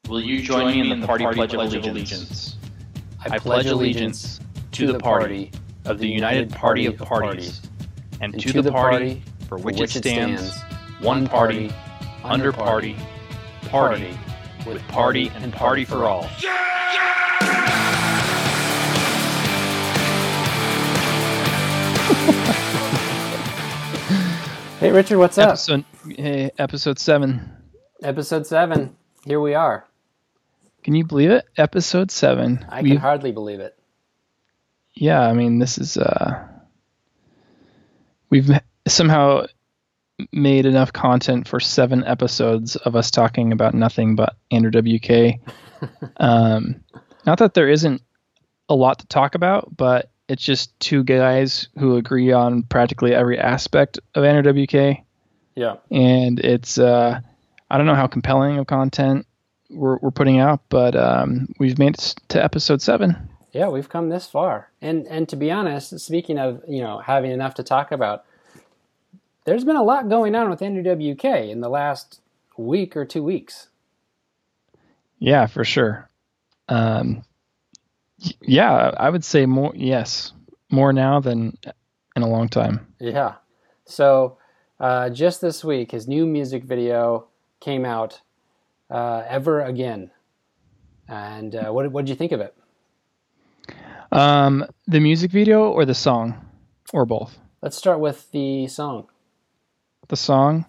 Will you join me in the party pledge of allegiance? I pledge allegiance to the party of the United Party of Parties, and to the party for which it stands, one party, under party, party, with party and party for all. Hey Richard, what's up? Episode 7. Episode 7. Here we are. Can you believe it? Episode 7. I can hardly believe it. Yeah, I mean, this is we've somehow made enough content for 7 episodes of us talking about nothing but Andrew WK. Not that there isn't a lot to talk about, but it's just two guys who agree on practically every aspect of Andrew WK. Yeah. And it's I don't know how compelling of content we're putting out, but we've made it to episode 7. Yeah, we've come this far. And to be honest, speaking of, having enough to talk about, there's been a lot going on with Andrew WK in the last week or 2 weeks. Yeah, for sure. Yeah, I would say more. Yes, more now than in a long time. Yeah. So just this week, his new music video came out, Ever Again. And what did you think of it? The music video or the song, or both? Let's start with the song. The song.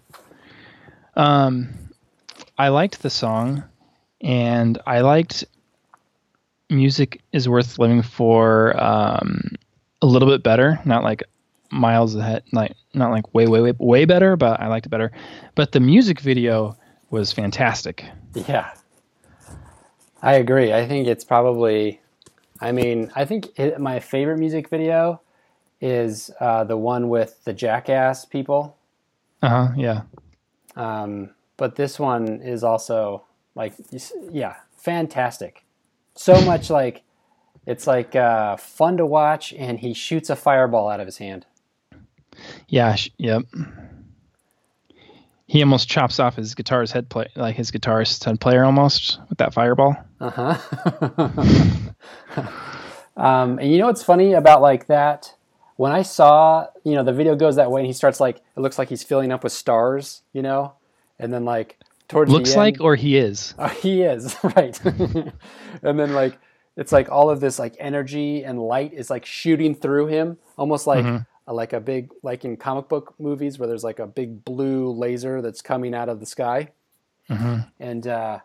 I liked the song, and I liked Music is Worth Living For a little bit better. Not like miles ahead, not like way better, but I liked it better. But the music video was fantastic. Yeah, I agree. I think it's probably, my favorite music video is the one with the Jackass people. Yeah. But this one is also fantastic. So much it's fun to watch, and he shoots a fireball out of his hand. Yeah. Yep. He almost chops off his guitarist head player almost with that fireball. And you know what's funny about that? When I saw, the video goes that way, and he starts it looks like he's filling up with stars, and then towards looks the end, like, or he is. He is, right. And then it's all of this energy and light is shooting through him, almost like a big, in comic book movies where there's a big blue laser that's coming out of the sky. And the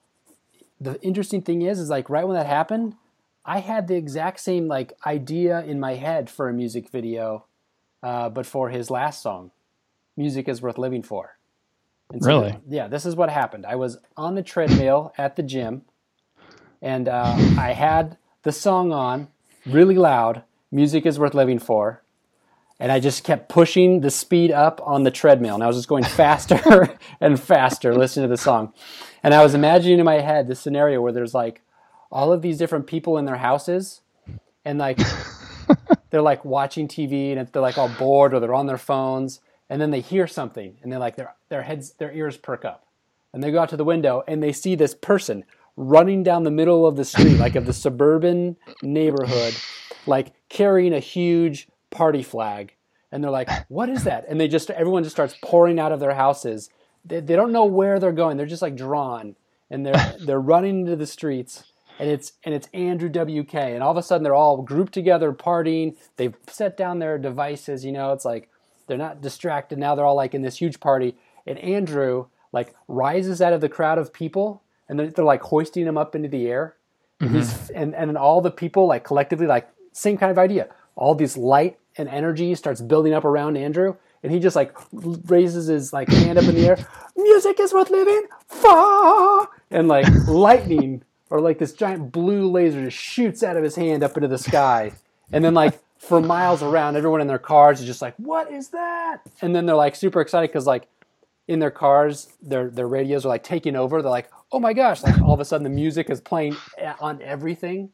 interesting thing is right when that happened, I had the exact same idea in my head for a music video, but for his last song, Music is Worth Living For. And so really? This is what happened. I was on the treadmill at the gym, and I had the song on really loud, Music is Worth Living For, and I just kept pushing the speed up on the treadmill, and I was just going faster and faster listening to the song. And I was imagining in my head this scenario where there's all of these different people in their houses, and they're watching TV, and they're all bored, or they're on their phones, and then they hear something, and they're their ears perk up, and they go out to the window, and they see this person running down the middle of the street, of the suburban neighborhood, carrying a huge party flag, and they're what is that? And everyone just starts pouring out of their houses. They don't know where they're going. They're just drawn, and they're running into the streets. And it's Andrew WK, and all of a sudden they're all grouped together partying. They've set down their devices, it's they're not distracted. Now they're all in this huge party, and Andrew rises out of the crowd of people, and they're hoisting him up into the air. And then all the people collectively same kind of idea. All this light and energy starts building up around Andrew, and he just raises his hand up in the air. Music is worth living for, and lightning. Or this giant blue laser just shoots out of his hand up into the sky. And then for miles around, everyone in their cars is just what is that? And then they're super excited because in their cars, their radios are taking over. They're oh my gosh, all of a sudden the music is playing on everything.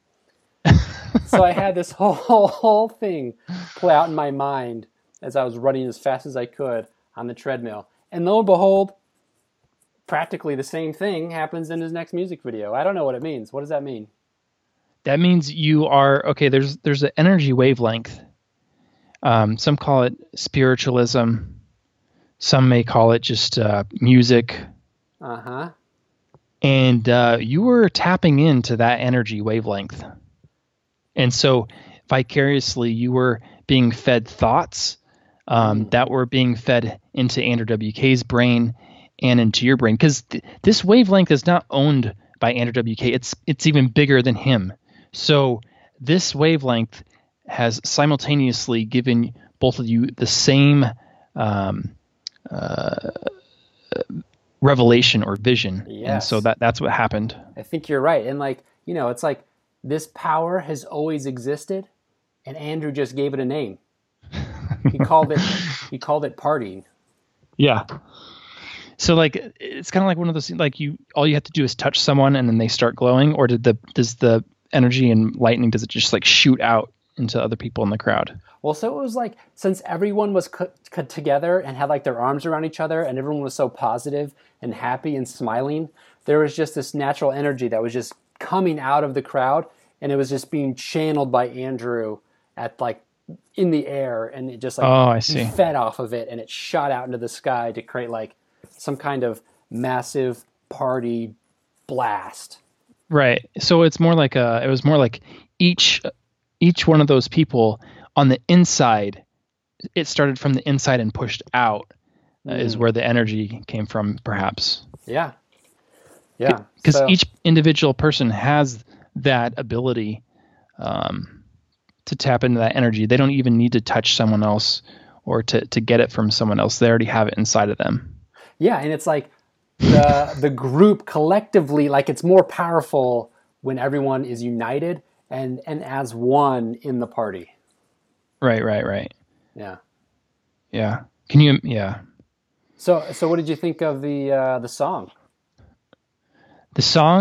So I had this whole thing play out in my mind as I was running as fast as I could on the treadmill. And lo and behold, practically the same thing happens in his next music video. I don't know what it means. What does that mean? That means you are okay. There's an energy wavelength. Some call it spiritualism. Some may call it just music. Uh-huh. And you were tapping into that energy wavelength. And so vicariously, you were being fed thoughts that were being fed into Andrew WK's brain and into your brain. Because this wavelength is not owned by Andrew WK. It's even bigger than him. So this wavelength has simultaneously given both of you the same revelation or vision. Yes. And so that's what happened. I think you're right. And like, it's like this power has always existed and Andrew just gave it a name. He called it partying. Yeah. So like it's kind of like one of those like all you have to do is touch someone and then they start glowing, or does the energy and lightning, does it just like shoot out into other people in the crowd? Well, so it was like, since everyone was cut together and had like their arms around each other and everyone was so positive and happy and smiling, there was just this natural energy that was just coming out of the crowd, and it was just being channeled by Andrew at like in the air, and it just like I see. He fed off of it and it shot out into the sky to create like some kind of massive party blast. Right. So it's more like it was more like each one of those people on the inside, it started from the inside and pushed out is where the energy came from, perhaps. Yeah. Yeah. Because each individual person has that ability to tap into that energy. They don't even need to touch someone else or to get it from someone else. They already have it inside of them. Yeah, and it's like the group collectively, like it's more powerful when everyone is united and as one in the party. Right. Yeah. Yeah. Can you? Yeah. So what did you think of the song? The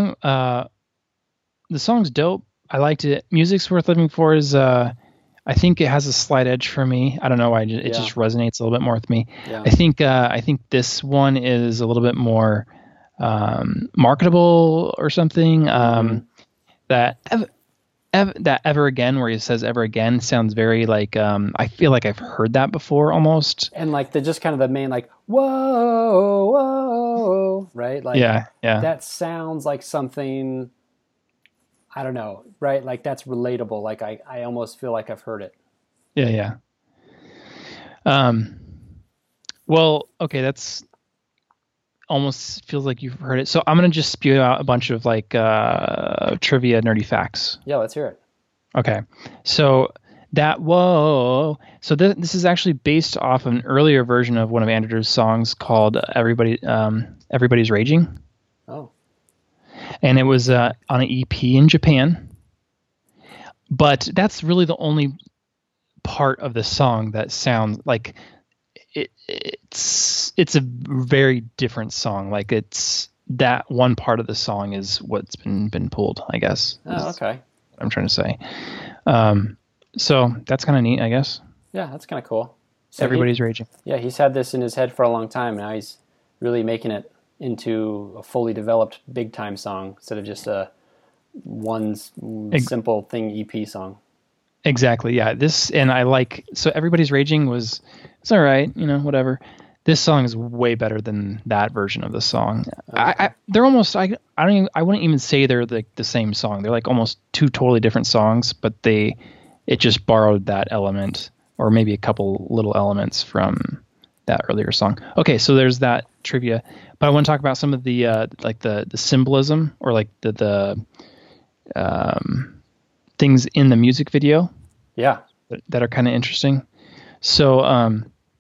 song's dope. I liked it. Music's Worth Living For is I think it has a slight edge for me. I don't know why it just resonates a little bit more with me. Yeah. I think this one is a little bit more marketable or something. That Ever Again, where he says Ever Again, sounds very like I feel like I've heard that before almost. And like the just kind of the main like whoa, whoa, right? Like yeah. That sounds like something, I don't know, right? Like that's relatable. Like I almost feel like I've heard it. Yeah. Well, okay, that's almost feels like you've heard it. So I'm going to just spew out a bunch of like trivia nerdy facts. Yeah, let's hear it. Okay. So this is actually based off an earlier version of one of Andrew's songs called Everybody's Raging. Oh. And it was on an EP in Japan. But that's really the only part of the song that sounds like it's a very different song. Like it's that one part of the song is what's been pulled, I guess. Oh, okay. I'm trying to say. So that's kind of neat, I guess. Yeah, that's kind of cool. So Everybody's Raging. Yeah, he's had this in his head for a long time. Now he's really making it into a fully developed big time song instead of just a simple thing EP song. Exactly. Yeah. And I like, so Everybody's Raging it's all right, whatever. This song is way better than that version of the song. Okay. They're almost, I wouldn't even say they're the same song. They're like almost two totally different songs, but it just borrowed that element or maybe a couple little elements from that earlier song. Okay. So there's that trivia, but I want to talk about some of the, like the symbolism or like the things in the music video. Yeah. That are kind of interesting. So,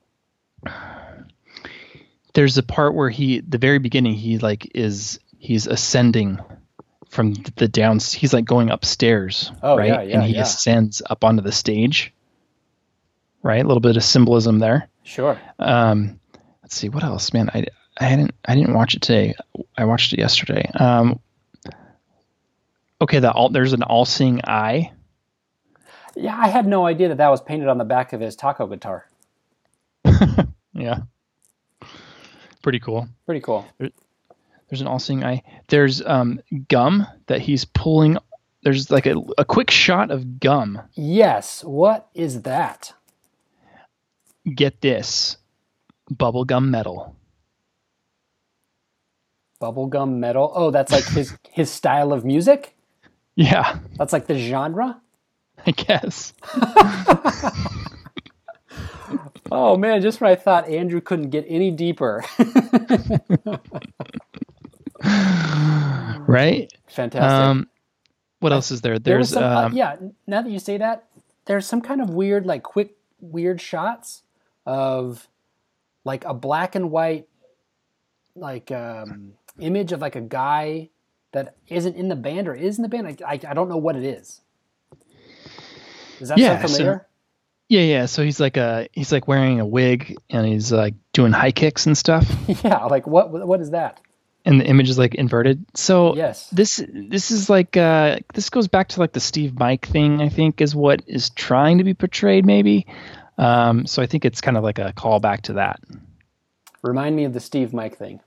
there's a part where the very beginning, he's ascending from the downs. He's like going upstairs, right? And he ascends up onto the stage, right? A little bit of symbolism there. Sure. Let's see what else, man. I didn't watch it today. I watched it yesterday. Okay. There's an all-seeing eye. Yeah. I had no idea that was painted on the back of his taco guitar. Yeah. Pretty cool. There's an all-seeing eye. There's gum that he's pulling. There's like a quick shot of gum. Yes. What is that? Get this. Bubblegum metal. Bubblegum metal. Oh, that's like his style of music? Yeah, That's like the genre? I guess. Oh man, just when I thought Andrew couldn't get any deeper. Right? Fantastic. What else is there? There was There's some, yeah, now that you say that, there's some kind of weird, like quick, weird shots of like a black and white, like image of like a guy that isn't in the band or is in the band. I don't know what it is. Does that sound familiar? yeah. So he's like wearing a wig and he's like doing high kicks and stuff. Yeah, like what is that? And the image is like inverted. So Yes. this is like this goes back to like the Steve Mike thing, I think, is what is trying to be portrayed maybe. So I think it's kind of like a callback to that. Remind me of the Steve Mike thing.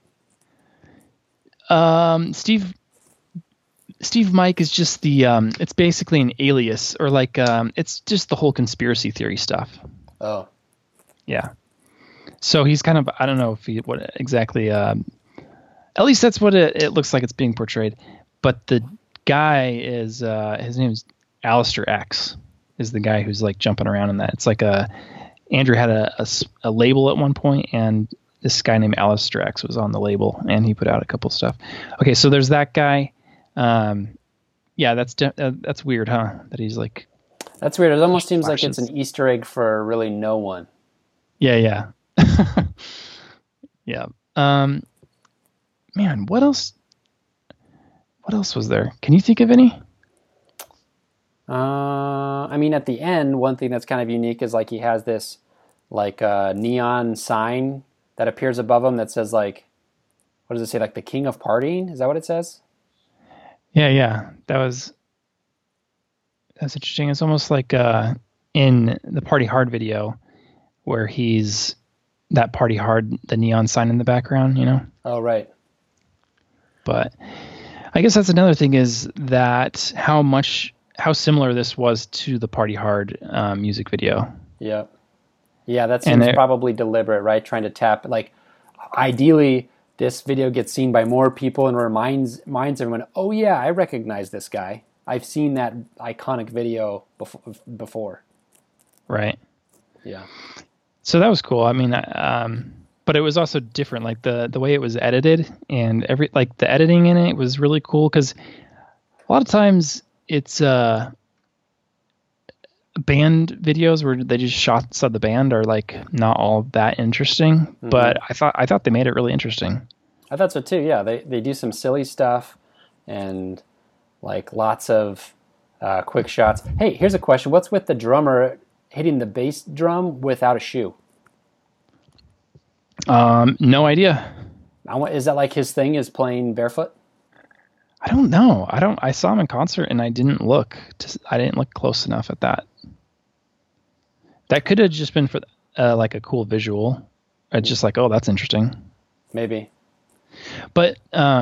Steve Mike is just the it's basically an alias, or like it's just the whole conspiracy theory stuff. Oh. Yeah. So he's kind of, I don't know if he what exactly at least that's what it looks like it's being portrayed. But the guy is his name's Alistair X is the guy who's like jumping around in that. It's like Andrew had a label at one point, and this guy named Alistair X was on the label, and he put out a couple stuff. Okay, so there's that guy. Yeah, that's weird, huh? That he's like. That's weird. It almost seems like it's an Easter egg for really no one. Yeah. Yeah. Man, what else? What else was there? Can you think of any? I mean, at the end, one thing that's kind of unique is like he has this like neon sign that appears above him that says like, what does it say? Like the King of Partying? Is that what it says? Yeah. That's interesting. It's almost like in the Party Hard video where he's that Party Hard, the neon sign in the background, you know? Oh, right. But I guess that's another thing is that how similar this was to the Party Hard music video. Yeah, that seems probably deliberate, right? Trying to tap, like, ideally, this video gets seen by more people and reminds everyone, oh yeah, I recognize this guy. I've seen that iconic video before. Right. Yeah. So that was cool. I mean, but it was also different. Like the way it was edited and the editing in it was really cool because a lot of times it's band videos where they just shot inside the band are like not all that interesting. Mm-hmm. But I thought they made it really interesting. I thought so too. Yeah, they do some silly stuff and like lots of quick shots. Hey, here's a question: what's with the drummer hitting the bass drum without a shoe? No idea. Is that like his thing? Is playing barefoot? I don't know. I saw him in concert and I didn't look close enough at that. That could have just been for like a cool visual. It's just like, oh, that's interesting. Maybe. But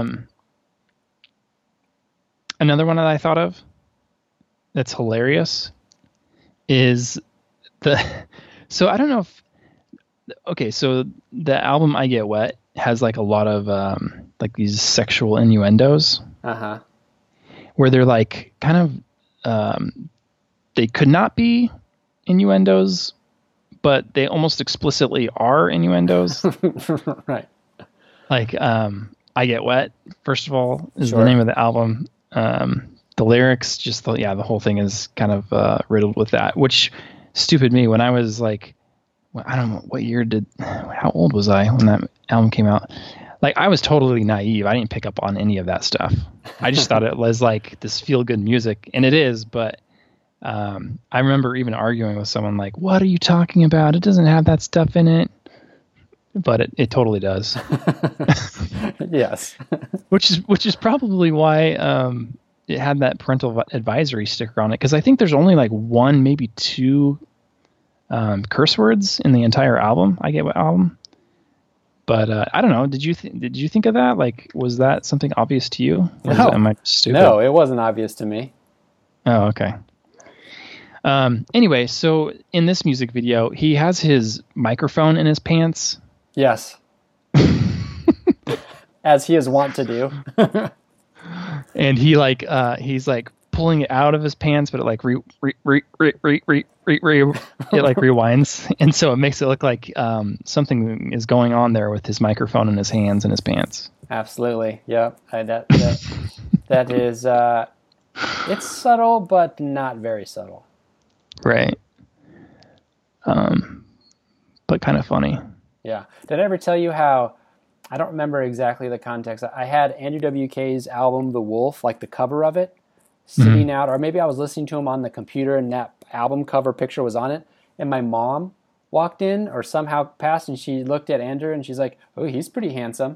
another one that I thought of that's hilarious is so I don't know if, okay, so the album I Get Wet has like a lot of like these sexual innuendos. Uh-huh. Where they're like kind of they could not be innuendos, but they almost explicitly are innuendos. Right. Like I Get Wet, first of all, is the name of the album. The lyrics, just the whole thing is kind of riddled with that, which stupid me when I was like, I don't know how old was I when that album came out? Like I was totally naive. I didn't pick up on any of that stuff. I just thought it was like this feel good music, and it is, but I remember even arguing with someone like, what are you talking about? It doesn't have that stuff in it. But it totally does. Yes. Which is probably why it had that parental advisory sticker on it, because I think there's only like one, maybe two curse words in the entire album. I Get What album. But I don't know. Did you think of that? Like, was that something obvious to you? No, Am I stupid? no, it wasn't obvious to me. Oh, okay. Anyway, so in this music video, he has his microphone in his pants. Yes. As he is wont to do. And he's like pulling it out of his pants, but it like it like rewinds, and so it makes it look like something is going on there with his microphone in his hands and his pants. Absolutely. Yep. That is it's subtle but not very subtle. Right. But kind of funny. Yeah. Did I ever tell you how, I don't remember exactly the context. I had Andrew WK's album The Wolf, like the cover of it, sitting out, or maybe I was listening to him on the computer and that album cover picture was on it, and my mom walked in or somehow passed and she looked at Andrew and she's like, "Oh, he's pretty handsome."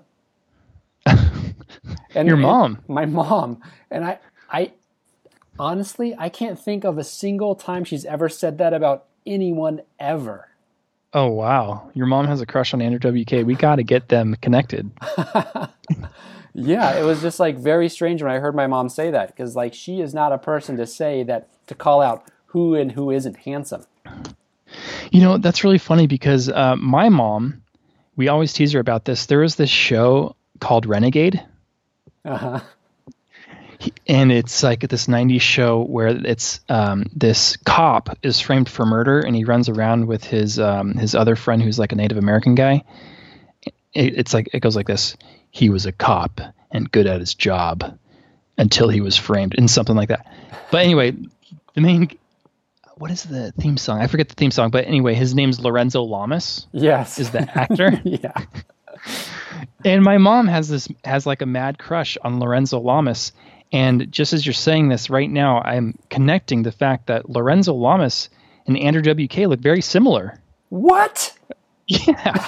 And Your mom? My mom. And I honestly, I can't think of a single time she's ever said that about anyone ever. Oh, wow. Your mom has a crush on Andrew WK. We got to get them connected. Yeah, it was just like very strange when I heard my mom say that, because like she is not a person to say that, to call out who and who isn't handsome. You know, that's really funny because my mom, we always tease her about this. There was this show called Renegade. Uh-huh. And it's like this 90s show where it's this cop is framed for murder, and he runs around with his other friend who's like a Native American guy. It goes like this: he was a cop and good at his job until he was framed, and something like that. But anyway, what is the theme song? I forget the theme song, but anyway, his name's Lorenzo Lamas. Yes, is the actor. Yeah. And my mom has like a mad crush on Lorenzo Lamas. And just as you're saying this right now, I'm connecting the fact that Lorenzo Lamas and Andrew WK look very similar. What? Yeah.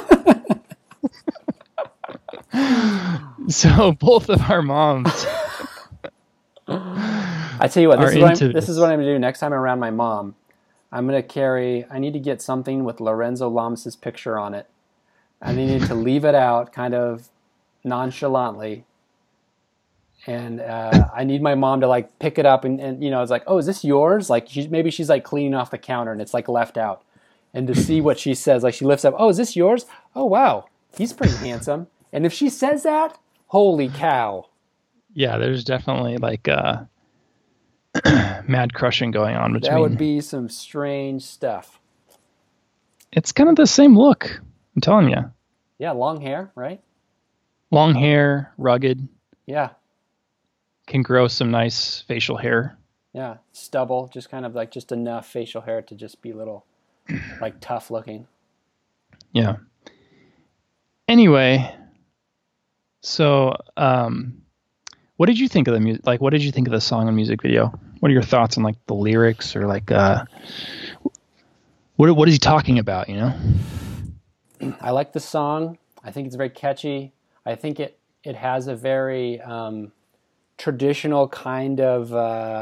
So both of our moms. I tell you what, this is what I'm going to do next time around my mom. I need to get something with Lorenzo Lamas' picture on it. I need to leave it out kind of nonchalantly. And I need my mom to like pick it up and you know, it's like, "Oh, is this yours?" Like maybe she's like cleaning off the counter and it's like left out. And to see what she says, like she lifts up, "Oh, is this yours? Oh, wow, he's pretty handsome." And if she says that, holy cow. Yeah, there's definitely like mad crushing going on between. That would be some strange stuff. It's kind of the same look, I'm telling you. Yeah, long hair, right? Long hair, rugged. Yeah. Can grow some nice facial hair. Yeah, stubble, just kind of like just enough facial hair to just be a little like tough looking. Yeah. Anyway, so what did you think of the music? Like, what did you think of the song and music video? What are your thoughts on like the lyrics, or like what is he talking about? You know. I like the song. I think it's very catchy. I think it has a very traditional kind of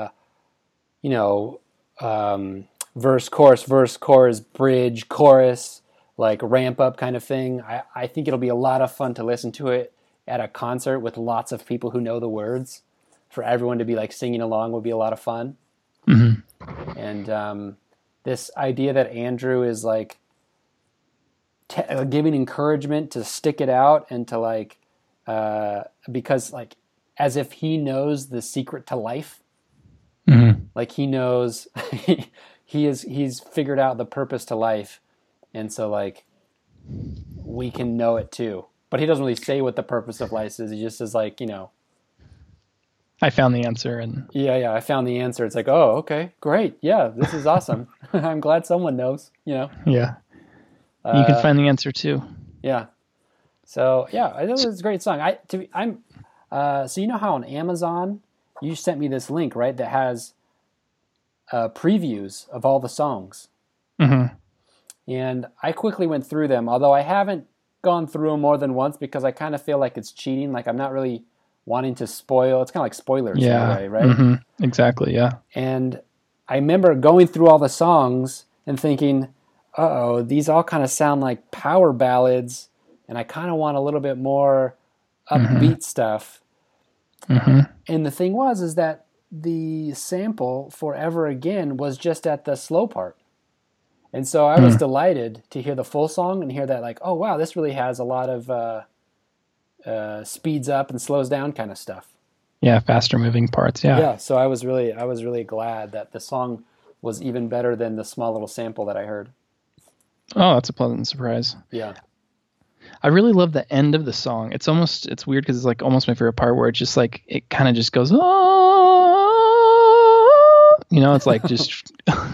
verse, chorus, bridge, chorus, like ramp up kind of thing. I think it'll be a lot of fun to listen to it at a concert with lots of people who know the words. For everyone to be like singing along would be a lot of fun. Mm-hmm. And this idea that Andrew is like giving encouragement to stick it out and to like because like as if he knows the secret to life. Mm-hmm. Like he knows he's figured out the purpose to life, and so like we can know it too. But he doesn't really say what the purpose of life is. He just is like, you know, I found the answer. And yeah, I found the answer. It's like, oh, okay, great, yeah, this is awesome. I'm glad someone knows. You know. Yeah. You can find the answer too. Yeah. So yeah, I thought it was a great song. So you know how on Amazon you sent me this link, right? That has previews of all the songs. Mm-hmm. And I quickly went through them, although I haven't gone through them more than once because I kind of feel like it's cheating. Like I'm not really wanting to spoil. It's kind of like spoilers in a way, right? Mm-hmm. Exactly, yeah. And I remember going through all the songs and thinking, uh-oh, these all kind of sound like power ballads and I kind of want a little bit more Mm-hmm. upbeat stuff. Mm-hmm. And the thing is that the sample for Ever Again was just at the slow part. And so I was delighted to hear the full song and hear that, like, oh wow, this really has a lot of speeds up and slows down kind of stuff. Yeah, faster moving parts. Yeah. Yeah, so I was really glad that the song was even better than the small little sample that I heard. Oh, that's a pleasant surprise. Yeah. I really love the end of the song. It's weird because it's like almost my favorite part where it just like it kind of just goes, oh, it's like just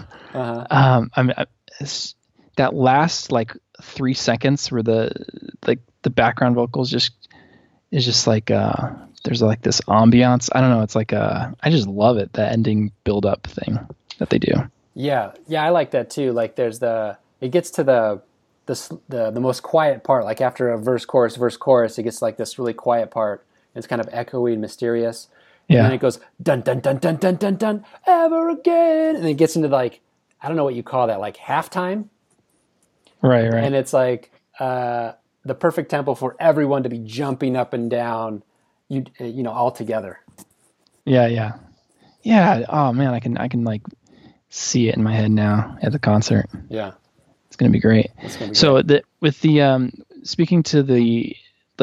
it's that last like 3 seconds where the background vocals is just like there's like this ambiance. I don't know. It's like I just love it. The ending build up thing that they do. Yeah, I like that too. Like it gets to the most quiet part. Like after a verse chorus, it gets like this really quiet part. It's kind of echoey and mysterious. Yeah. And then it goes dun dun dun dun dun dun dun ever again, and then it gets into like, I don't know what you call that, like halftime. Right. And it's like the perfect tempo for everyone to be jumping up and down, all together. Yeah. Oh man, I can like see it in my head now at the concert. Yeah, it's gonna be great. So with the speaking to the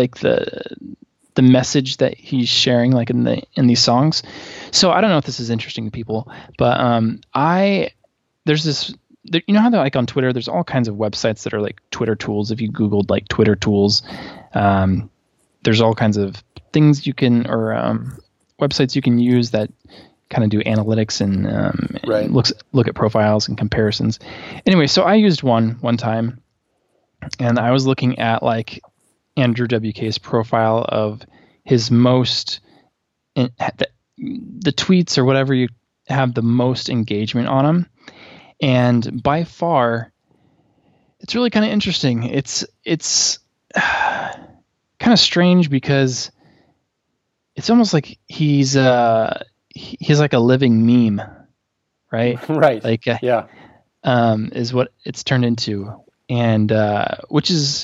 message that he's sharing like in these songs. So I don't know if this is interesting to people, but there's this. You know how they're like on Twitter, there's all kinds of websites that are like Twitter tools. If you Googled like Twitter tools, there's all kinds of things you can, or websites you can use that kind of do analytics and look at profiles and comparisons. Anyway, so I used one time, and I was looking at like Andrew WK's profile of his most, the tweets or whatever you have the most engagement on them. And by far, it's really kind of interesting. It's kind of strange because it's almost like he's like a living meme, right? Right. Like is what it's turned into, and which is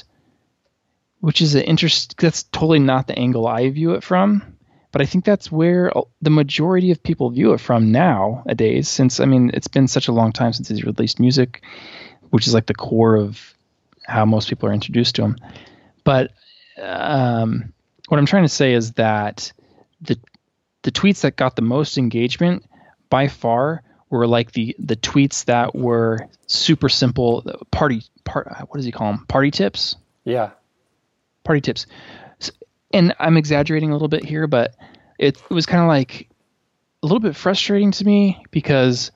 an interest. That's totally not the angle I view it from. But I think that's where the majority of people view it from nowadays, since, I mean, it's been such a long time since he's released music, which is like the core of how most people are introduced to him. But what I'm trying to say is that the tweets that got the most engagement by far were like the tweets that were super simple what does he call them? Party tips? Yeah. Party tips. And I'm exaggerating a little bit here, but it was kind of like a little bit frustrating to me because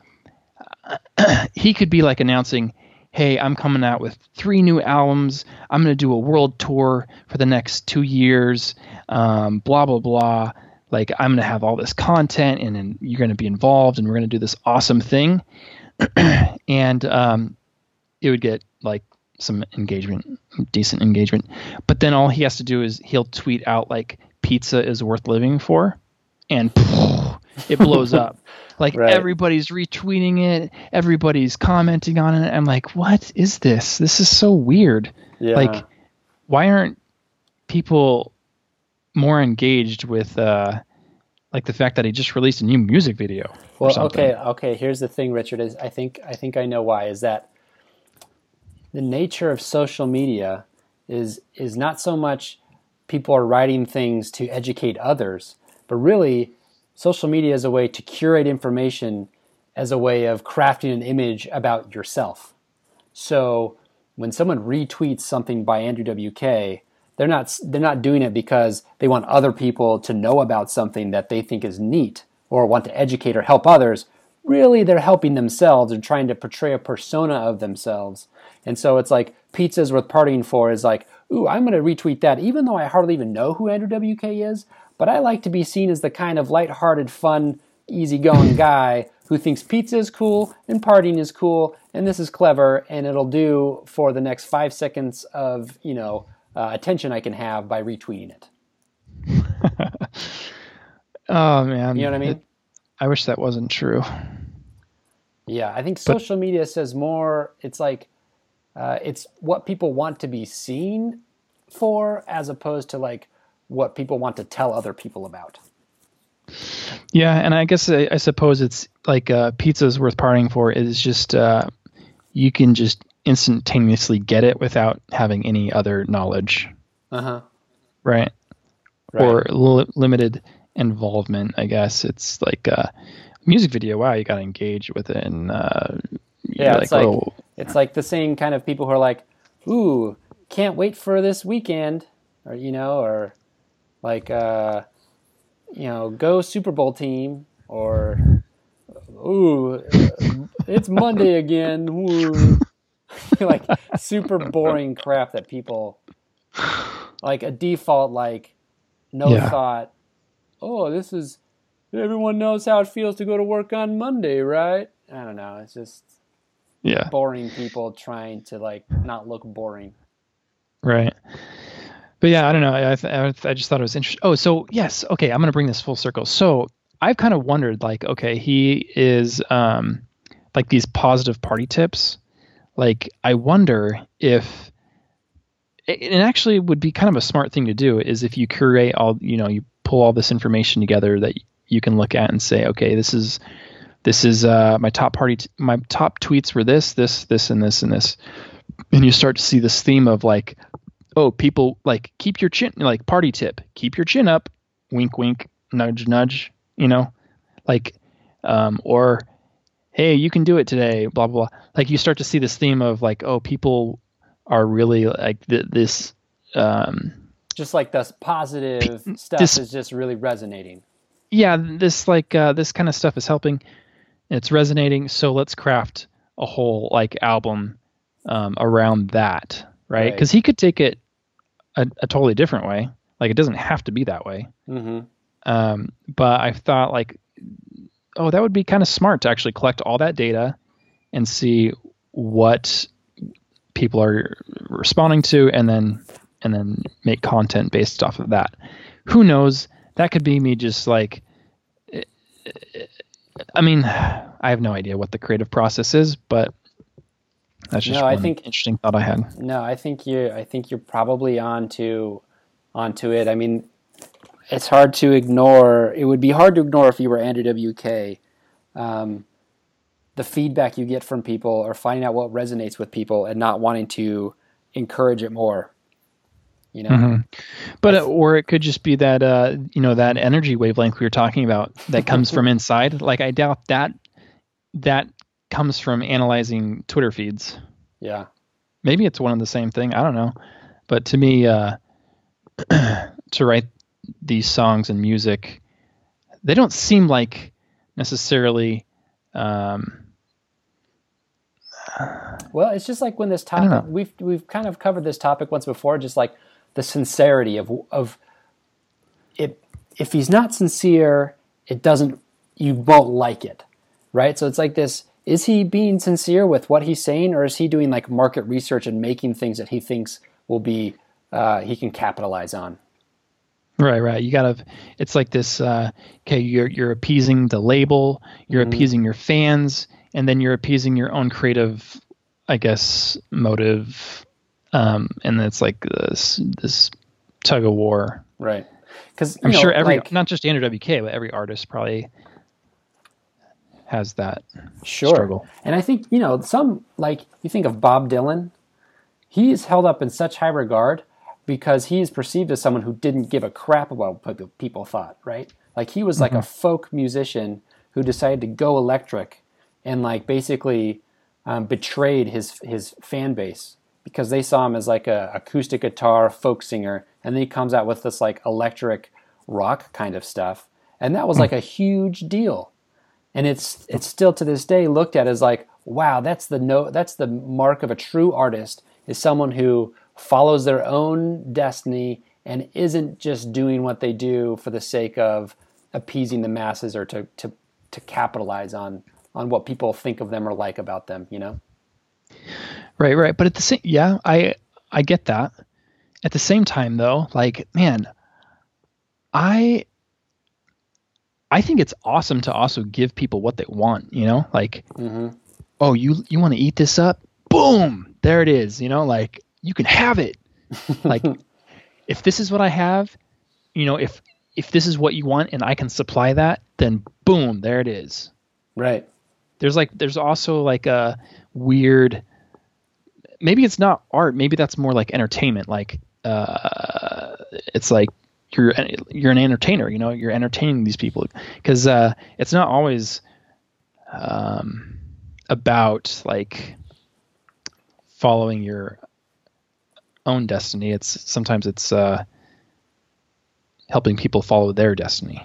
he could be like announcing, hey, I'm coming out with 3 new albums. I'm going to do a world tour for the next 2 years, blah, blah, blah. Like, I'm going to have all this content, and then you're going to be involved, and we're going to do this awesome thing. And it would get like some engagement, decent engagement. But then all he has to do is he'll tweet out like pizza is worth living for, and it blows up. Like everybody's retweeting it, everybody's commenting on it. I'm like, what is this? This is so weird. Yeah. Like, why aren't people more engaged with like the fact that he just released a new music video? Well, okay. Here's the thing, Richard. Is I think I know why. Is that the nature of social media is not so much people are writing things to educate others, but really social media is a way to curate information as a way of crafting an image about yourself. So when someone retweets something by Andrew WK, they're not doing it because they want other people to know about something that they think is neat or want to educate or help others. Really, they're helping themselves and trying to portray a persona of themselves. And so it's like pizza's worth partying for is like, ooh, I'm going to retweet that, even though I hardly even know who Andrew WK is. But I like to be seen as the kind of lighthearted, fun, easygoing guy who thinks pizza is cool and partying is cool, and this is clever, and it'll do for the next 5 seconds of attention I can have by retweeting it. Oh man, you know what I mean? I wish that wasn't true. Yeah, I think social media says more. It's like it's what people want to be seen for, as opposed to like what people want to tell other people about. Yeah, and I guess I suppose it's like pizza's worth partying for is just you can just instantaneously get it without having any other knowledge. Uh-huh. Right. Right. Or limited involvement, I guess. It's like a music video. Wow, you got to engage with it. And yeah, it's like the same kind of people who are like, ooh, can't wait for this weekend. Or, or like, go Super Bowl team. Or, ooh, it's Monday again. Ooh. Like super boring crap that people, like a default, like no thought. Oh, this is, everyone knows how it feels to go to work on Monday, right? I don't know. It's just boring people trying to like not look boring. Right. But yeah, I don't know. I just thought it was interesting. Oh, so yes. Okay. I'm going to bring this full circle. So I've kind of wondered, like, okay, he is like these positive party tips. Like, I wonder if it actually would be kind of a smart thing to do is if you curate all, you pull all this information together that you can look at and say, okay, this is my top my top tweets were this, and this, and this. And you start to see this theme of like, oh, people like keep your chin, like party tip, keep your chin up, wink, wink, nudge, nudge, like, or, hey, you can do it today, blah, blah, blah. Like you start to see this theme of like, oh, people are really like this. Just like this positive stuff is just really resonating. Yeah, this like this kind of stuff is helping. It's resonating. So let's craft a whole like album around that, right? Because he could take it a totally different way. Like it doesn't have to be that way. Mm-hmm. But I thought like, oh, that would be kind of smart to actually collect all that data and see what people are responding to, and then make content based off of that. Who knows? That could be me just like, I mean, I have no idea what the creative process is, but that's just one interesting thought I had. No, I think you're probably onto it. I mean, it's hard to ignore. It would be hard to ignore if you were Andrew WK. The feedback you get from people, or finding out what resonates with people, and not wanting to encourage it more. Mm-hmm. But or it could just be that that energy wavelength we were talking about that comes from inside. Like I doubt that comes from analyzing Twitter feeds. Yeah, maybe it's one and the same thing. I don't know. But to me, to write these songs and music, they don't seem like necessarily. Well, it's just like when this topic we've kind of covered this topic once before, just like the sincerity of it. If he's not sincere, you won't like it, right? So it's like this: is he being sincere with what he's saying, or is he doing like market research and making things that he thinks will be he can capitalize on? Right. You gotta. It's like this. Okay, you're appeasing the label, you're appeasing your fans, and then you're appeasing your own creative, I guess, motive. And it's like this tug of war. Right. Because I'm sure not just Andrew WK, but every artist probably has that struggle. And I think some, like, you think of Bob Dylan, he is held up in such high regard because he is perceived as someone who didn't give a crap about what people thought, right? Like he was like a folk musician who decided to go electric and like basically betrayed his fan base because they saw him as like a acoustic guitar folk singer, and then he comes out with this like electric rock kind of stuff, and that was like a huge deal. And it's still to this day looked at as like, wow, that's the mark of a true artist, is someone who follows their own destiny and isn't just doing what they do for the sake of appeasing the masses or to capitalize on what people think of them or like about them, Right. But at the same, I get that. At the same time, though, like, man, I think it's awesome to also give people what they want, like, oh, you want to eat this up? Boom, there it is, like, you can have it. Like, if this is what I have, if this is what you want and I can supply that, then boom, there it is. Right. There's also like a weird, maybe it's not art, maybe that's more like entertainment. Like it's like you're an entertainer, you're entertaining these people, because it's not always about like following your own destiny. Sometimes it's helping people follow their destiny.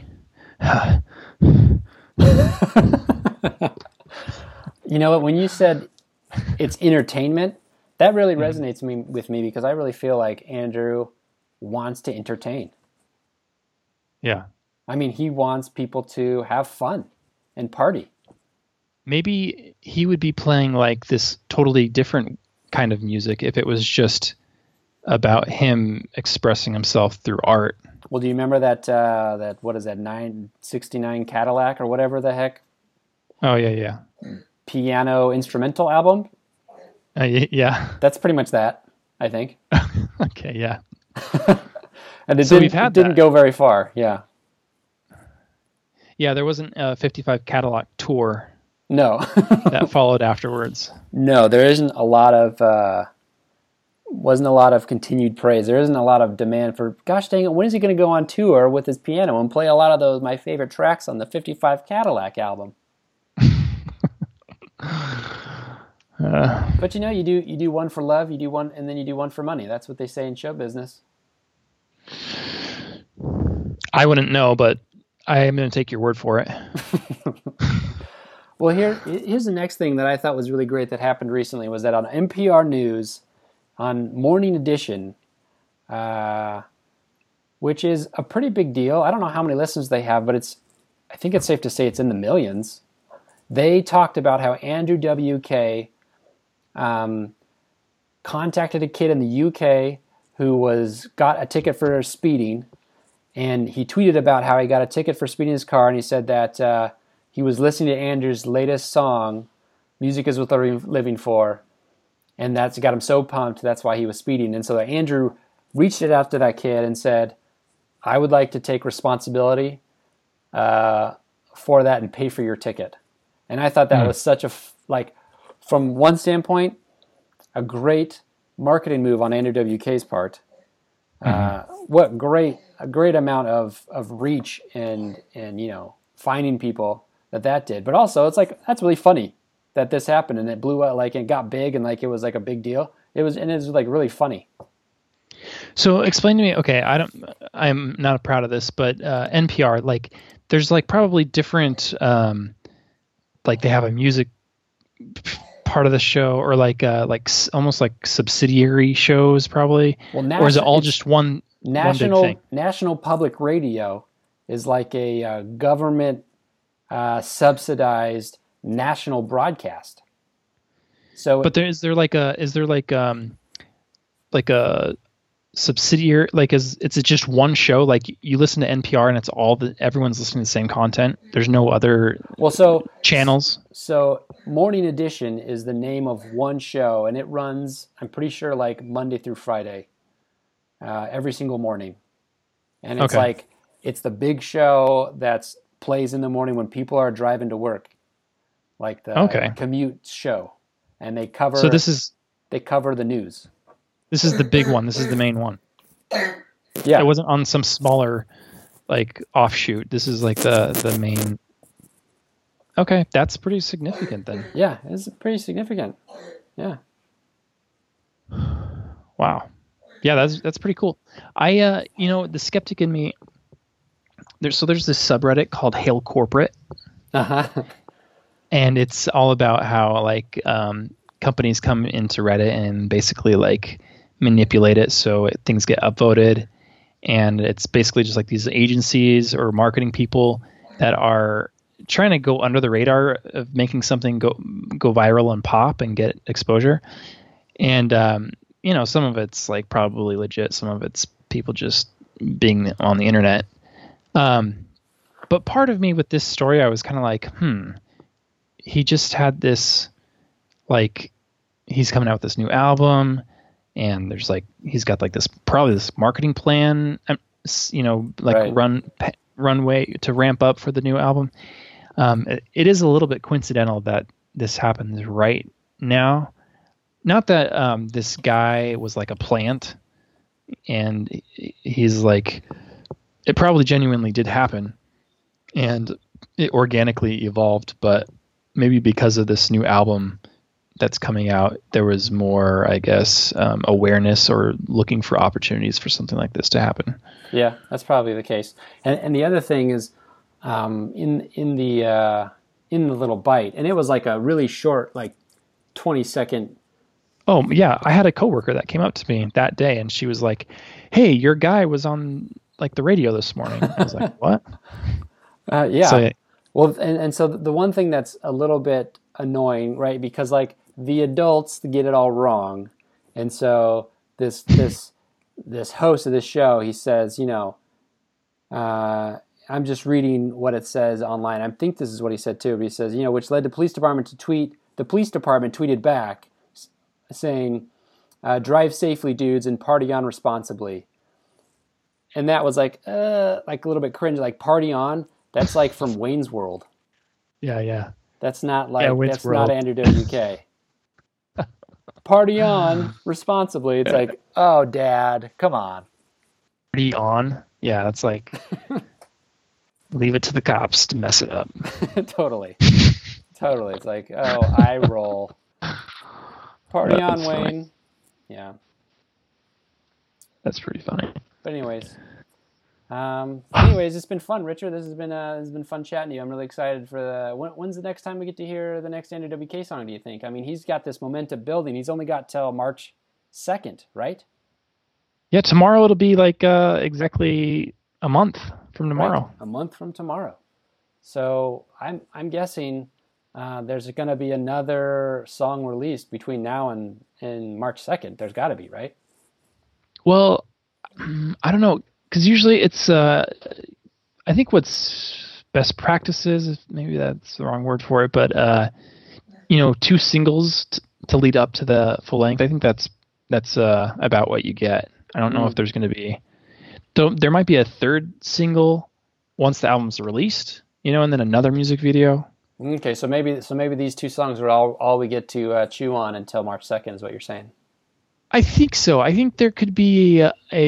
You know what? When you said it's entertainment, that really resonates with me because I really feel like Andrew wants to entertain. Yeah. I mean, he wants people to have fun and party. Maybe he would be playing like this totally different kind of music if it was just about him expressing himself through art. Well, do you remember that what is that, 969 Cadillac or whatever the heck? Oh, yeah. Piano instrumental album? Yeah. That's pretty much that, I think. Okay, yeah. And it we've had didn't that. go very far, yeah. Yeah, there wasn't a 55 Cadillac tour No. that followed afterwards. No, there isn't a lot of wasn't a lot of continued praise. There isn't a lot of demand for, gosh dang it, when is he going to go on tour with his piano and play a lot of my favorite tracks on the 55 Cadillac album? But you do one for love, you do one, and then you do one for money. That's what they say in show business. I wouldn't know, but I am going to take your word for it. Well, here's the next thing that I thought was really great that happened recently was that on NPR News, on Morning Edition, which is a pretty big deal. I don't know how many listens they have, but I think it's safe to say it's in the millions. They talked about how Andrew WK contacted a kid in the UK who got a ticket for speeding, and he tweeted about how he got a ticket for speeding his car, and he said that he was listening to Andrew's latest song, Music is Worth Living For, and that's got him so pumped, that's why he was speeding. And so Andrew reached it out to that kid and said, I would like to take responsibility for that and pay for your ticket. And I thought that was such from one standpoint, a great marketing move on Andrew WK's part. What a great amount of reach and finding people that did. But also it's like, that's really funny that this happened and it blew up, like it got big and like it was like a big deal. It was like really funny. So explain to me, okay, I'm not proud of this, but NPR, like there's like probably different like they have a music part of the show, or like almost like subsidiary shows probably. Well, or is it all just one big thing? National Public Radio is like a government subsidized national broadcast. So, but is there like a subsidiary, like it's just one show, like you listen to NPR and it's everyone's listening to the same content, there's no other channels? So Morning Edition is the name of one show, and it runs, I'm pretty sure, like Monday through Friday, every single morning. And it's it's the big show that's plays in the morning when people are driving to work, like the commute show, and they cover the news. This is the big one. This is the main one. Yeah. It wasn't on some smaller, like, offshoot. This is like the main. Okay, that's pretty significant then. Yeah, it's pretty significant. Yeah. Wow. Yeah, that's pretty cool. I the skeptic in me. There's this subreddit called Hail Corporate. And it's all about how like companies come into Reddit and basically like manipulate it so things get upvoted, and it's basically just like these agencies or marketing people that are trying to go under the radar of making something go viral and pop and get exposure. And some of it's like probably legit, some of it's people just being on the internet. But part of me with this story, I was kind of like, he just had this, like, he's coming out with this new album, and there's like he's got like this marketing plan, like runway to ramp up for the new album. It is a little bit coincidental that this happens right now. Not that this guy was like a plant, and he's like, it probably genuinely did happen, and it organically evolved, but maybe because of this new album that's coming out, there was more, I guess, awareness or looking for opportunities for something like this to happen. Yeah, that's probably the case. And the other thing is, in the little bite, and it was like a really short, like 20-second. Oh yeah, I had a coworker that came up to me that day, and she was like, "Hey, your guy was on like the radio this morning." I was like, "What?" Yeah. So, well, and so the one thing that's a little bit annoying, right? Because like the adults get it all wrong, and so this host of this show, he says, I'm just reading what it says online. I think this is what he said too. But he says, which led the police department to tweet. The police department tweeted back saying, "Drive safely, dudes, and party on responsibly." And that was like a little bit cringe. Like party on. That's like from Wayne's World. Yeah. That's not like that's World. not Andrew WK. Party on responsibly. It's like, oh, Dad, come on. Party on. Yeah, that's like leave it to the cops to mess it up. Totally. It's like, oh, I roll. Party on, Wayne. Funny. Yeah. That's pretty funny. But anyways, it's been fun, Richard. This has been fun chatting to you. I'm really excited for when's the next time we get to hear the next Andrew WK song, do you think? I mean, he's got this momentum building. He's only got till March 2nd, right? Yeah, tomorrow it'll be like exactly a month from tomorrow. Right. A month from tomorrow. So I'm guessing there's going to be another song released between now and March 2nd. There's got to be, right? Well, I don't know, because usually it's I think what's best practices, maybe that's the wrong word for it, but 2 singles to lead up to the full length. I think that's about what you get. I don't know if there's going to be, there might be a third single once the album's released, and then another music video. Okay, so maybe these 2 songs are all we get to chew on until March 2nd is what you're saying. I think so. I think there could be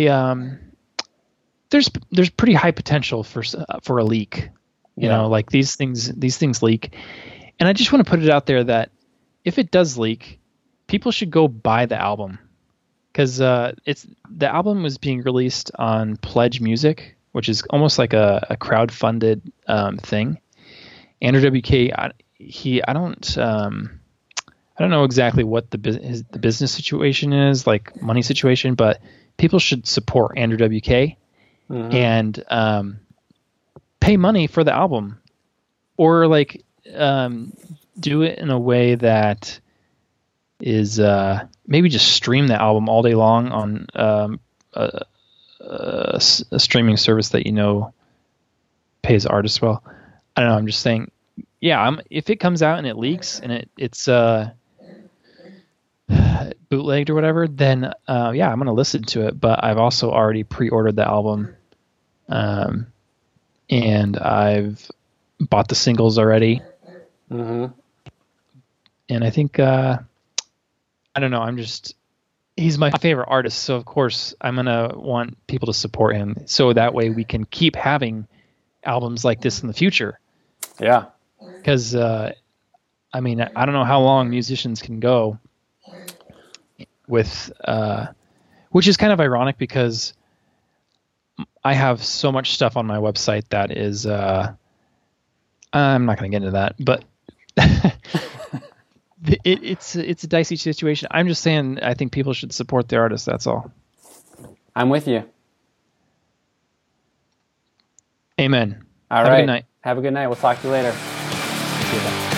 there's pretty high potential for a leak. Like these things leak. And I just want to put it out there that if it does leak, people should go buy the album, because the album was being released on Pledge Music, which is almost like a crowd-funded thing. Andrew WK, I don't know exactly what the business situation is, like money situation, but people should support Andrew WK and pay money for the album, or like do it in a way that is maybe just stream the album all day long on a streaming service that pays artists well. I don't know. I'm just saying, yeah. If it comes out and it leaks and it's bootlegged or whatever, then yeah, I'm gonna listen to it. But I've also already pre-ordered the album, and I've bought the singles already. And I think I don't know. He's my favorite artist, so of course I'm gonna want people to support him, so that way we can keep having albums like this in the future. Yeah. Because I don't know how long musicians can go with, which is kind of ironic because I have so much stuff on my website that is, I'm not going to get into that, but it's a dicey situation. I'm just saying, I think people should support the artist. That's all. I'm with you. Amen. All right. Have a good night. Have a good night. We'll talk to you later. See you then.